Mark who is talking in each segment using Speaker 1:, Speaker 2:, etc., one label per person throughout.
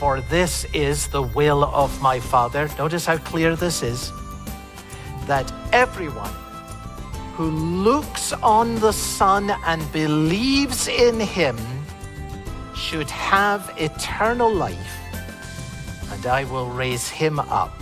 Speaker 1: For this is the will of my Father. Notice how clear this is. That everyone who looks on the Son and believes in him should have eternal life, and I will raise him up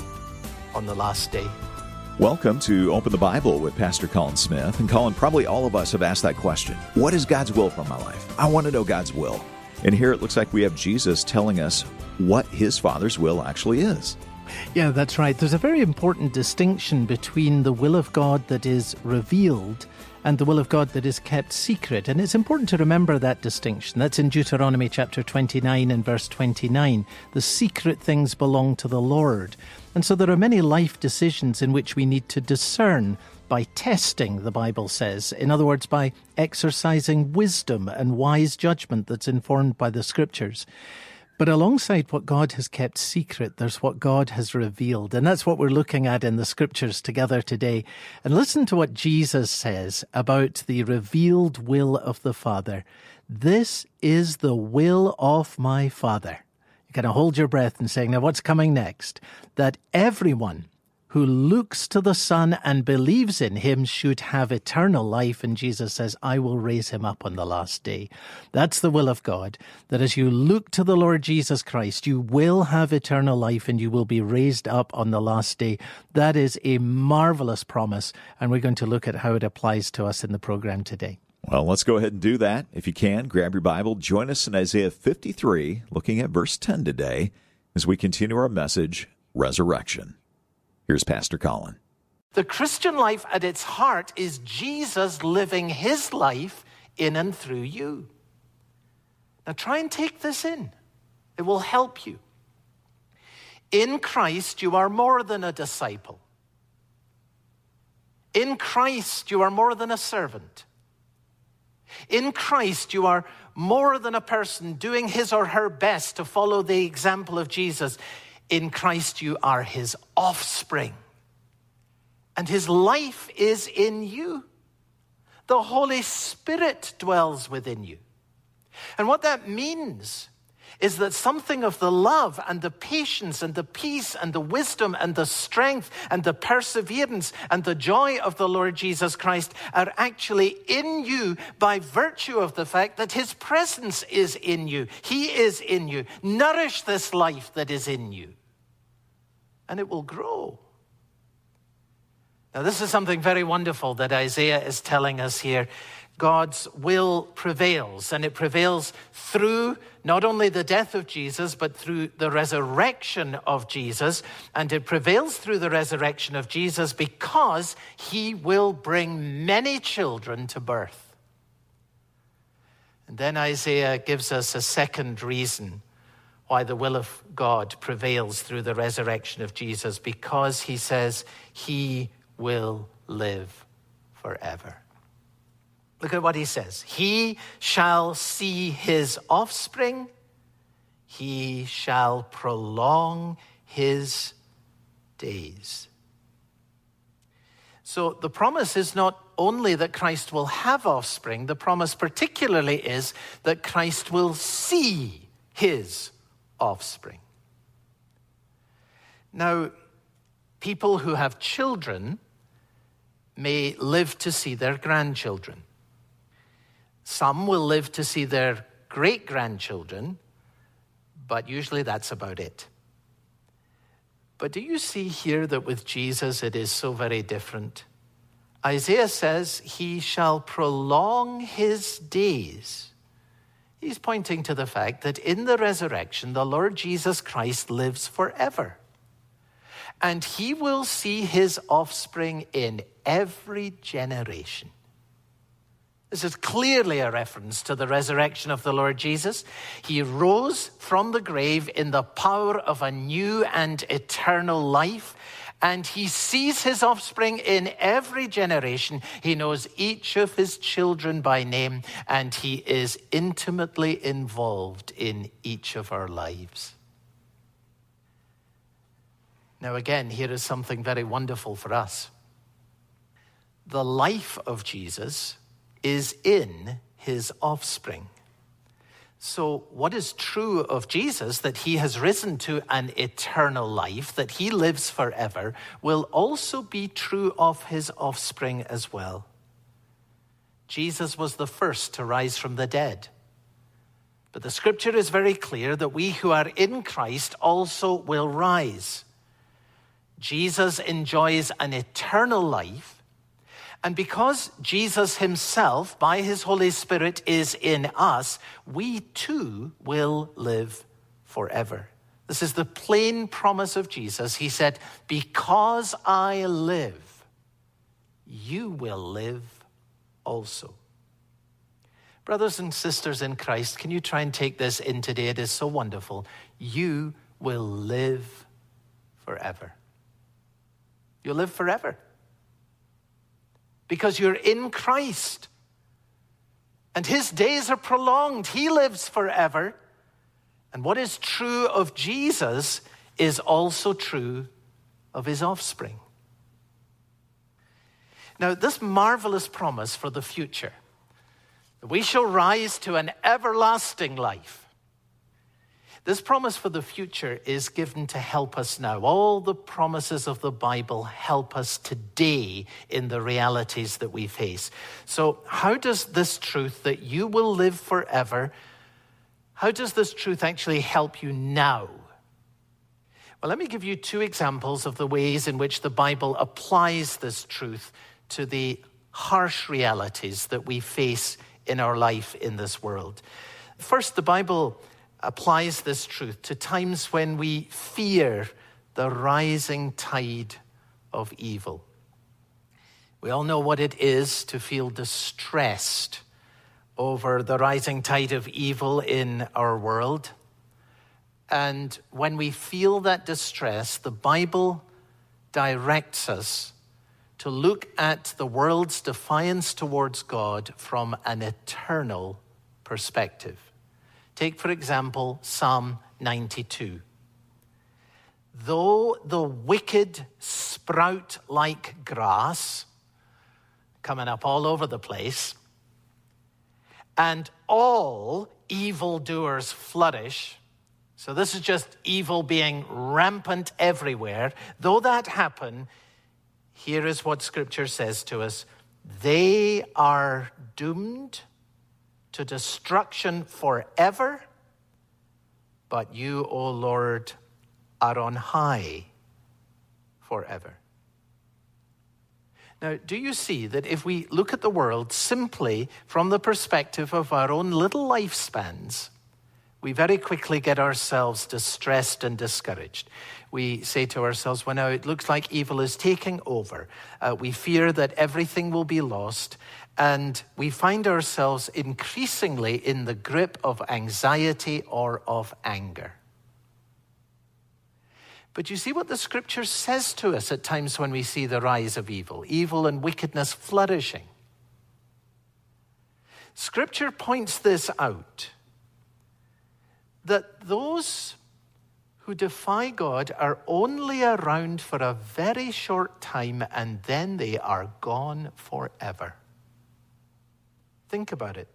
Speaker 1: on the last day.
Speaker 2: Welcome to Open the Bible with Pastor Colin Smith. And Colin, probably all of us have asked that question. What is God's will for my life? I want to know God's will. And here it looks like we have Jesus telling us what his Father's will actually is.
Speaker 1: Yeah, that's right. There's a very important distinction between the will of God that is revealed and the will of God that is kept secret. And it's important to remember that distinction. That's in Deuteronomy chapter 29 and verse 29. The secret things belong to the Lord. And so there are many life decisions in which we need to discern by testing, the Bible says. In other words, by exercising wisdom and wise judgment that's informed by the Scriptures. But alongside what God has kept secret, there's what God has revealed. And that's what we're looking at in the Scriptures together today. And listen to what Jesus says about the revealed will of the Father. This is the will of my Father. You kind of hold your breath and saying, now what's coming next? That everyone who looks to the Son and believes in him should have eternal life. And Jesus says, I will raise him up on the last day. That's the will of God, that as you look to the Lord Jesus Christ, you will have eternal life and you will be raised up on the last day. That is a marvelous promise, and we're going to look at how it applies to us in the program today.
Speaker 2: Well, let's go ahead and do that. If you can, grab your Bible. Join us in Isaiah 53, looking at verse 10 today, as we continue our message, Resurrection. Here's Pastor Colin.
Speaker 1: The Christian life at its heart is Jesus living his life in and through you. Now try and take this in. It will help you. In Christ, you are more than a disciple. In Christ, you are more than a servant. In Christ, you are more than a person doing his or her best to follow the example of Jesus. In Christ, you are his offspring, and his life is in you. The Holy Spirit dwells within you. And what that means is that something of the love and the patience and the peace and the wisdom and the strength and the perseverance and the joy of the Lord Jesus Christ are actually in you by virtue of the fact that his presence is in you. He is in you. Nourish this life that is in you, and it will grow. Now, this is something very wonderful that Isaiah is telling us here. God's will prevails, and it prevails through not only the death of Jesus, but through the resurrection of Jesus. And it prevails through the resurrection of Jesus because he will bring many children to birth. And then Isaiah gives us a second reason why the will of God prevails through the resurrection of Jesus, because he says he will live forever. Look at what he says. He shall see his offspring. He shall prolong his days. So the promise is not only that Christ will have offspring. The promise particularly is that Christ will see his offspring. Now, people who have children may live to see their grandchildren. Some will live to see their great-grandchildren, but usually that's about it. But do you see here that with Jesus it is so very different? Isaiah says he shall prolong his days. He's pointing to the fact that in the resurrection, the Lord Jesus Christ lives forever. And he will see his offspring in every generation. This is clearly a reference to the resurrection of the Lord Jesus. He rose from the grave in the power of a new and eternal life, and he sees his offspring in every generation. He knows each of his children by name, and he is intimately involved in each of our lives. Now again, here is something very wonderful for us. The life of Jesus is in his offspring. So what is true of Jesus, that he has risen to an eternal life, that he lives forever, will also be true of his offspring as well. Jesus was the first to rise from the dead. But the scripture is very clear that we who are in Christ also will rise. Jesus enjoys an eternal life. And because Jesus himself, by his Holy Spirit, is in us, we too will live forever. This is the plain promise of Jesus. He said, because I live, you will live also. Brothers and sisters in Christ, can you try and take this in today? It is so wonderful. You will live forever. You'll live forever. Because you're in Christ. And his days are prolonged. He lives forever. And what is true of Jesus is also true of his offspring. Now, this marvelous promise for the future, we shall rise to an everlasting life. This promise for the future is given to help us now. All the promises of the Bible help us today in the realities that we face. So how does this truth that you will live forever, how does this truth actually help you now? Well, let me give you two examples of the ways in which the Bible applies this truth to the harsh realities that we face in our life in this world. First, the Bible applies this truth to times when we fear the rising tide of evil. We all know what it is to feel distressed over the rising tide of evil in our world. And when we feel that distress, the Bible directs us to look at the world's defiance towards God from an eternal perspective. Take, for example, Psalm 92. Though the wicked sprout like grass, coming up all over the place, and all evildoers flourish, so this is just evil being rampant everywhere, though that happen, here is what Scripture says to us: they are doomed to destruction forever, but you, O Lord, are on high forever. Now, do you see that if we look at the world simply from the perspective of our own little lifespans, we very quickly get ourselves distressed and discouraged. We say to ourselves, well, now it looks like evil is taking over. We fear that everything will be lost. And we find ourselves increasingly in the grip of anxiety or of anger. But you see what the scripture says to us at times when we see the rise of evil and wickedness flourishing. Scripture points this out, that those who defy God are only around for a very short time and then they are gone forever. Think about it.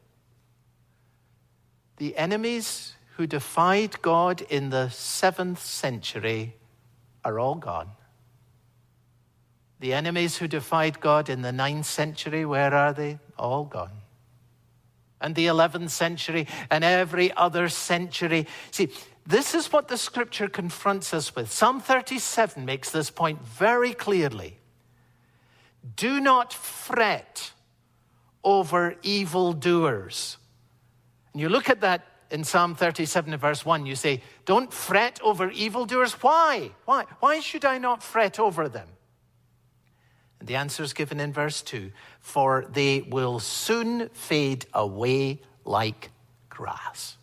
Speaker 1: The enemies who defied God in the 7th century are all gone. The enemies who defied God in the 9th century, where are they? All gone. And the 11th century and every other century. See, this is what the scripture confronts us with. Psalm 37 makes this point very clearly. Do not fret over evildoers. And you look at that in Psalm 37 and verse 1, you say, don't fret over evildoers. Why? Why should I not fret over them? And the answer is given in verse 2, for they will soon fade away like grass.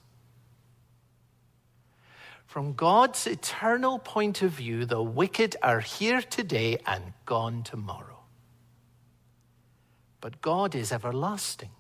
Speaker 1: From God's eternal point of view, the wicked are here today and gone tomorrow. But God is everlasting.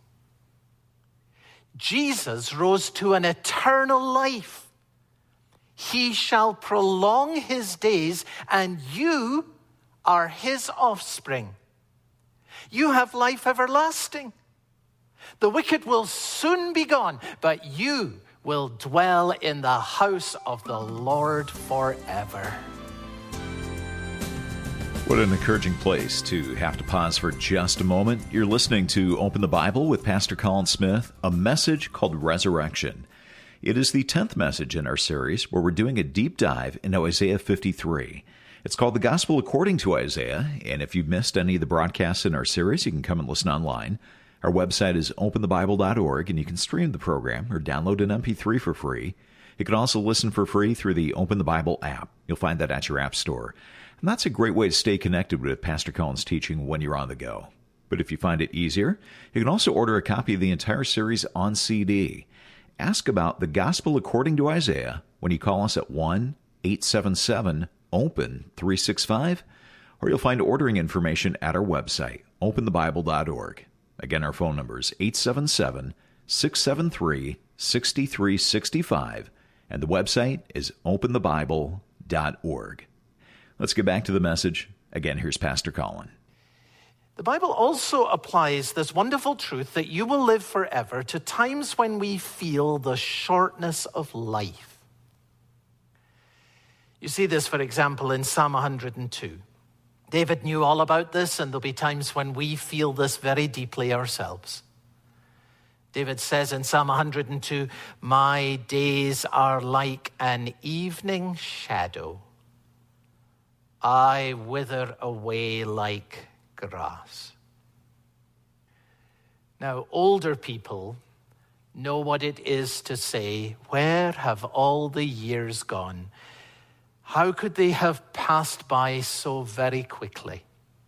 Speaker 1: Jesus rose to an eternal life. He shall prolong his days, and you are his offspring. You have life everlasting. The wicked will soon be gone, but you will dwell in the house of the Lord forever.
Speaker 2: What an encouraging place to have to pause for just a moment. You're listening to Open the Bible with Pastor Colin Smith, a message called Resurrection. It is the 10th message in our series where we're doing a deep dive into Isaiah 53. It's called The Gospel According to Isaiah, and if you've missed any of the broadcasts in our series, you can come and listen online. Our website is openthebible.org, and you can stream the program or download an MP3 for free. You can also listen for free through the Open the Bible app. You'll find that at your app store. And that's a great way to stay connected with Pastor Colin's teaching when you're on the go. But if you find it easier, you can also order a copy of the entire series on CD. Ask about The Gospel According to Isaiah when you call us at 1-877-OPEN-365, or you'll find ordering information at our website, openthebible.org. Again, our phone number is 877-673-6365, and the website is openthebible.org. Let's get back to the message. Again, here's Pastor Colin.
Speaker 1: The Bible also applies this wonderful truth that you will live forever to times when we feel the shortness of life. You see this, for example, in Psalm 102. David knew all about this, and there'll be times when we feel this very deeply ourselves. David says in Psalm 102, "My days are like an evening shadow. I wither away like grass." Now, older people know what it is to say, "Where have all the years gone? How could they have passed by so very quickly?"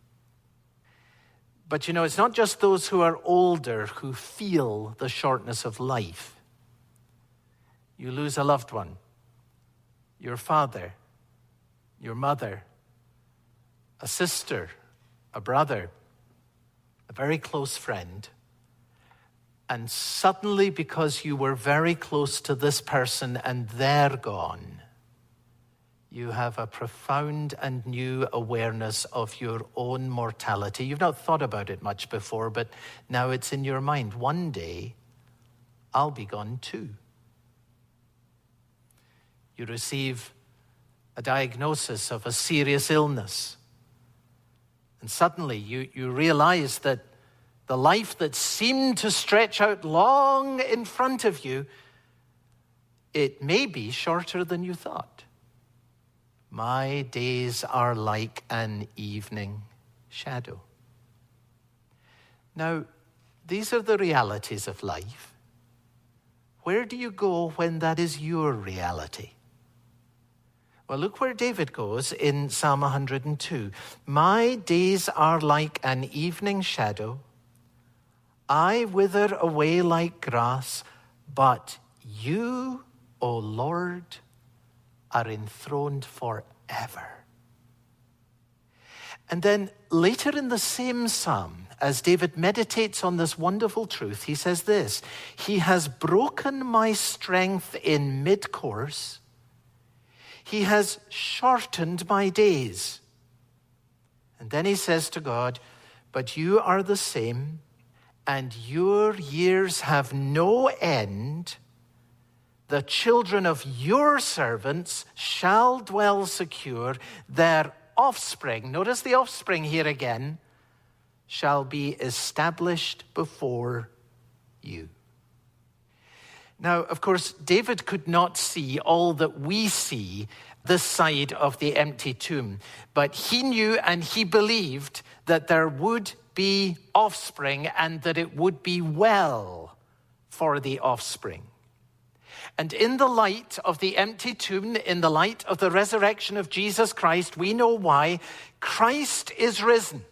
Speaker 1: But you know, it's not just those who are older who feel the shortness of life. You lose a loved one, your father, your mother, a sister, a brother, a very close friend, and suddenly, because you were very close to this person and they're gone, you have a profound and new awareness of your own mortality. You've not thought about it much before, but now it's in your mind. One day, I'll be gone too. You receive a diagnosis of a serious illness. And suddenly you realize that the life that seemed to stretch out long in front of you, it may be shorter than you thought. My days are like an evening shadow. Now, these are the realities of life. Where do you go when that is your reality? Well, look where David goes in Psalm 102. "My days are like an evening shadow. I wither away like grass, but you, O Lord, are enthroned forever." And then later in the same psalm, as David meditates on this wonderful truth, he says this, "He has broken my strength in mid-course. He has shortened my days." And then he says to God, "But you are the same, and your years have no end. The children of your servants shall dwell secure. Their offspring," notice the offspring here again, "shall be established before you." Now, of course, David could not see all that we see this side of the empty tomb, but he knew and he believed that there would be offspring and that it would be well for the offspring. And in the light of the empty tomb, in the light of the resurrection of Jesus Christ, we know why. Christ is risen.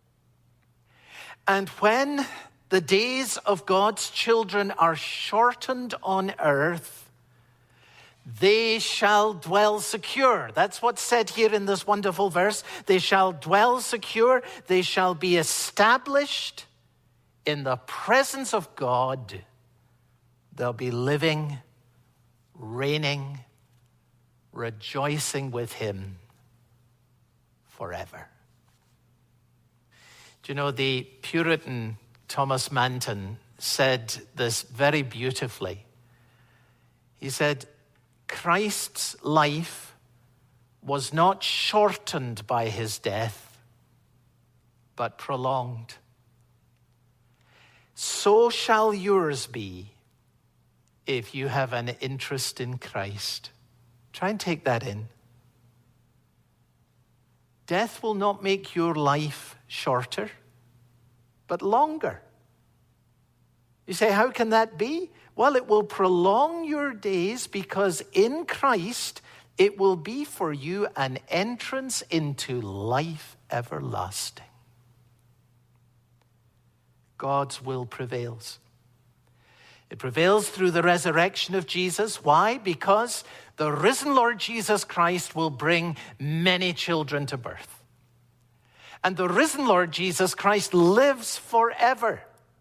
Speaker 1: And when the days of God's children are shortened on earth, they shall dwell secure. That's what's said here in this wonderful verse. They shall dwell secure. They shall be established in the presence of God. They'll be living, reigning, rejoicing with him forever. Do you know, the Puritan Thomas Manton said this very beautifully. He said, Christ's life was not shortened by his death, but prolonged. So shall yours be if you have an interest in Christ. Try and take that in. Death will not make your life shorter, but longer. You say, how can that be? Well, it will prolong your days because in Christ, it will be for you an entrance into life everlasting. God's will prevails. It prevails through the resurrection of Jesus. Why? Because the risen Lord Jesus Christ will bring many children to birth. And the risen Lord Jesus Christ lives forever.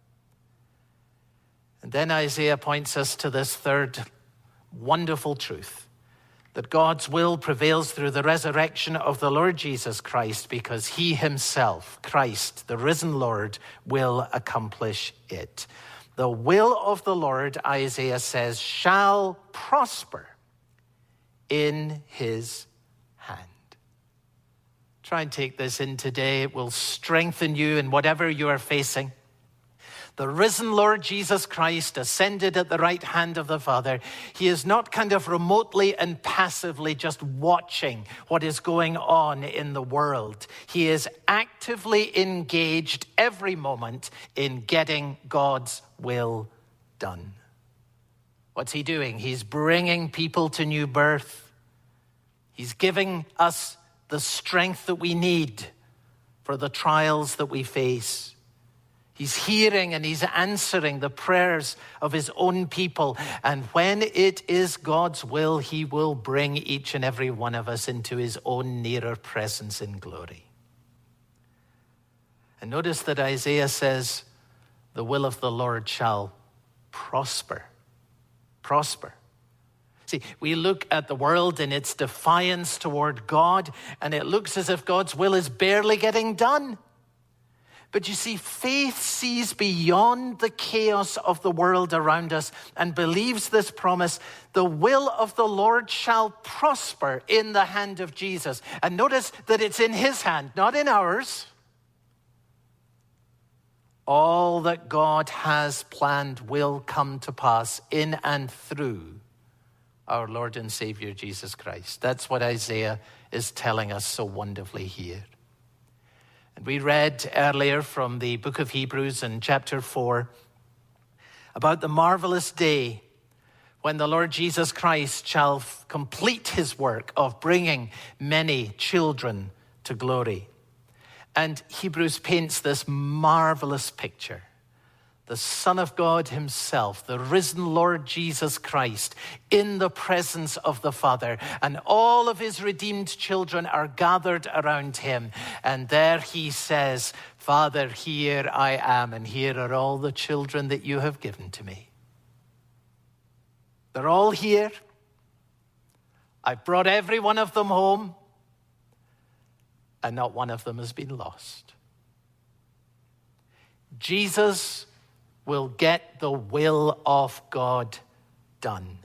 Speaker 1: And then Isaiah points us to this third wonderful truth, that God's will prevails through the resurrection of the Lord Jesus Christ because he himself, Christ, the risen Lord, will accomplish it. The will of the Lord, Isaiah says, shall prosper in his hand. Try and take this in today. It will strengthen you in whatever you are facing. The risen Lord Jesus Christ ascended at the right hand of the Father. He is not kind of remotely and passively just watching what is going on in the world. He is actively engaged every moment in getting God's will done. What's he doing? He's bringing people to new birth. He's giving us the strength that we need for the trials that we face. He's hearing and he's answering the prayers of his own people. And when it is God's will, he will bring each and every one of us into his own nearer presence in glory. And notice that Isaiah says, the will of the Lord shall prosper. Prosper. See, we look at the world in its defiance toward God, and it looks as if God's will is barely getting done. But you see, faith sees beyond the chaos of the world around us and believes this promise, the will of the Lord shall prosper in the hand of Jesus. And notice that it's in his hand, not in ours. All that God has planned will come to pass in and through our Lord and Savior, Jesus Christ. That's what Isaiah is telling us so wonderfully here. And we read earlier from the book of Hebrews in chapter 4 about the marvelous day when the Lord Jesus Christ shall complete his work of bringing many children to glory. And Hebrews paints this marvelous picture. The Son of God himself, the risen Lord Jesus Christ, in the presence of the Father. And all of his redeemed children are gathered around him. And there he says, Father, here I am, and here are all the children that you have given to me. They're all here. I've brought every one of them home, and not one of them has been lost. Jesus will get the will of God done.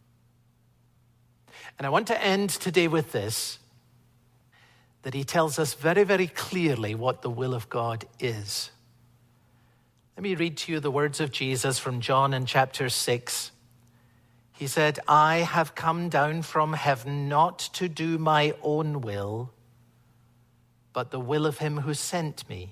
Speaker 1: And I want to end today with this, that he tells us very, very clearly what the will of God is. Let me read to you the words of Jesus from John in chapter 6. He said, I have come down from heaven not to do my own will, but the will of him who sent me.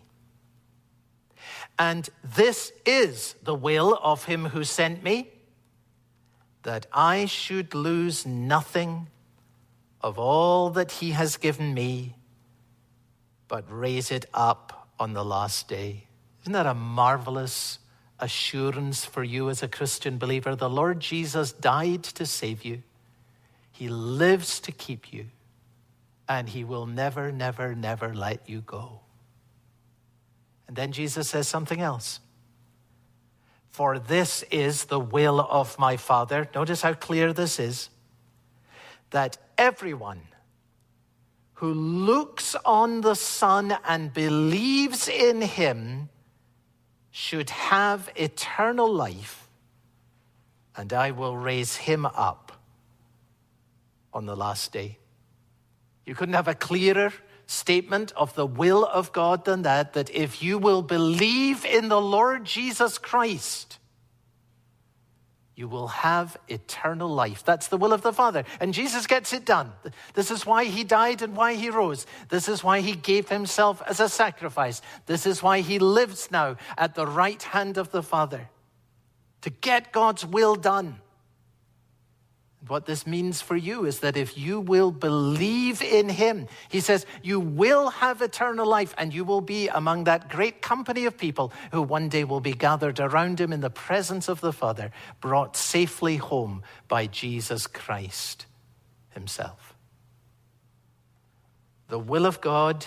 Speaker 1: And this is the will of him who sent me, that I should lose nothing of all that he has given me, but raise it up on the last day. Isn't that a marvelous assurance for you as a Christian believer? The Lord Jesus died to save you. He lives to keep you. And he will never, never, never let you go. And then Jesus says something else. For this is the will of my Father. Notice how clear this is. That everyone who looks on the Son and believes in him should have eternal life, and I will raise him up on the last day. You couldn't have a clearer statement of the will of God than that if you will believe in the Lord Jesus Christ, you will have eternal life. That's the will of the Father. And Jesus gets it done. This is why he died and why he rose. This is why he gave himself as a sacrifice. This is why he lives now at the right hand of the Father, to get God's will done. What this means for you is that if you will believe in him, he says, you will have eternal life, and you will be among that great company of people who one day will be gathered around him in the presence of the Father, brought safely home by Jesus Christ himself. The will of God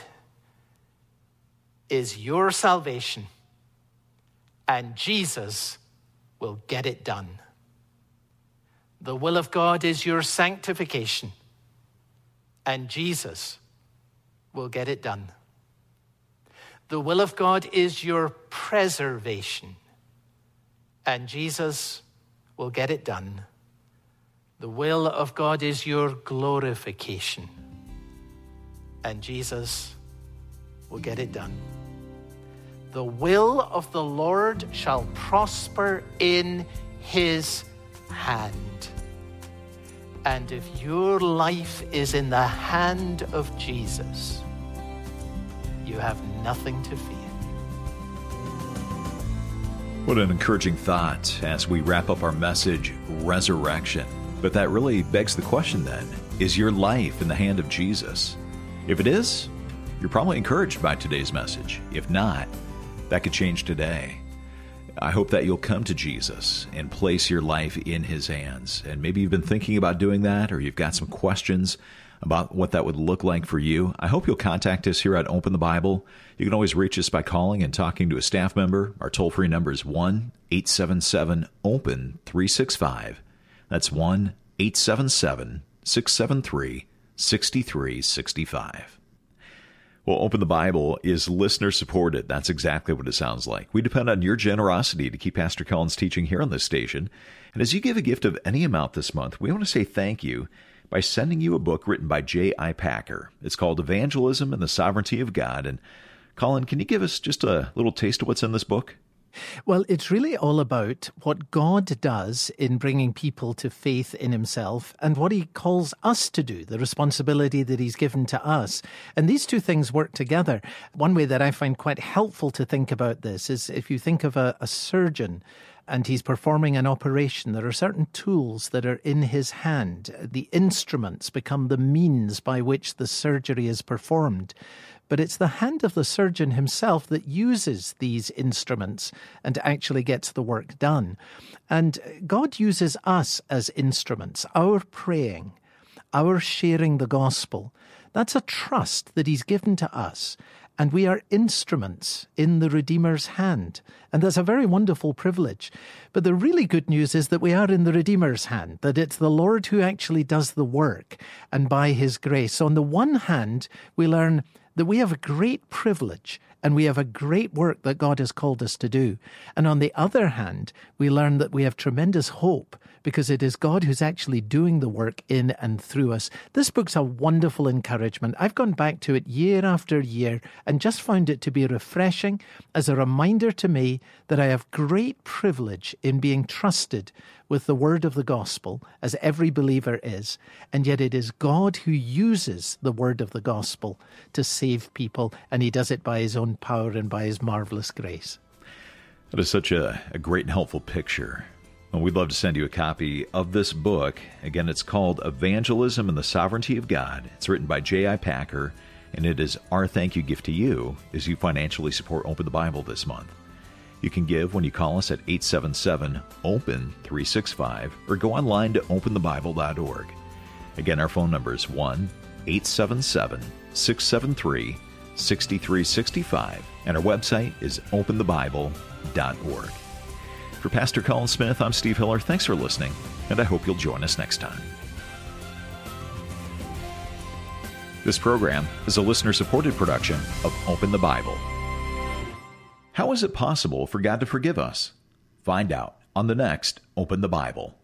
Speaker 1: is your salvation, and Jesus will get it done. The will of God is your sanctification, and Jesus will get it done. The will of God is your preservation, and Jesus will get it done. The will of God is your glorification, and Jesus will get it done. The will of the Lord shall prosper in his hand. And if your life is in the hand of Jesus, you have nothing to fear.
Speaker 2: What an encouraging thought as we wrap up our message, Resurrection. But that really begs the question then, is your life in the hand of Jesus? If it is, you're probably encouraged by today's message. If not, that could change today. I hope that you'll come to Jesus and place your life in his hands. And maybe you've been thinking about doing that, or you've got some questions about what that would look like for you. I hope you'll contact us here at Open the Bible. You can always reach us by calling and talking to a staff member. Our toll-free number is 1-877-OPEN-365. That's 1-877-673-6365. Well, Open the Bible is listener-supported. That's exactly what it sounds like. We depend on your generosity to keep Pastor Cullen's teaching here on this station. And as you give a gift of any amount this month, we want to say thank you by sending you a book written by J.I. Packer. It's called Evangelism and the Sovereignty of God. And Colin, can you give us just a little taste of what's in this book?
Speaker 1: Well, it's really all about what God does in bringing people to faith in himself and what he calls us to do, the responsibility that he's given to us. And these two things work together. One way that I find quite helpful to think about this is if you think of a surgeon and he's performing an operation, there are certain tools that are in his hand. The instruments become the means by which the surgery is performed. But it's the hand of the surgeon himself that uses these instruments and actually gets the work done. And God uses us as instruments, our praying, our sharing the gospel. That's a trust that he's given to us. And we are instruments in the Redeemer's hand. And that's a very wonderful privilege. But the really good news is that we are in the Redeemer's hand, that it's the Lord who actually does the work, and by his grace. So on the one hand, we learn that we have a great privilege and we have a great work that God has called us to do. And on the other hand, we learn that we have tremendous hope because it is God who's actually doing the work in and through us. This book's a wonderful encouragement. I've gone back to it year after year and just found it to be refreshing as a reminder to me that I have great privilege in being trusted with the word of the gospel, as every believer is, and yet it is God who uses the word of the gospel to save people, and he does it by his own power and by his marvelous grace.
Speaker 2: That is such a great and helpful picture. And we'd love to send you a copy of this book. Again, it's called Evangelism and the Sovereignty of God. It's written by J.I. Packer, and it is our thank you gift to you as you financially support Open the Bible this month. You can give when you call us at 877-OPEN-365 or go online to openthebible.org. Again, our phone number is 1-877-673-6365, and our website is openthebible.org. For Pastor Colin Smith, I'm Steve Hiller. Thanks for listening, and I hope you'll join us next time. This program is a listener-supported production of Open the Bible. How is it possible for God to forgive us? Find out on the next Open the Bible.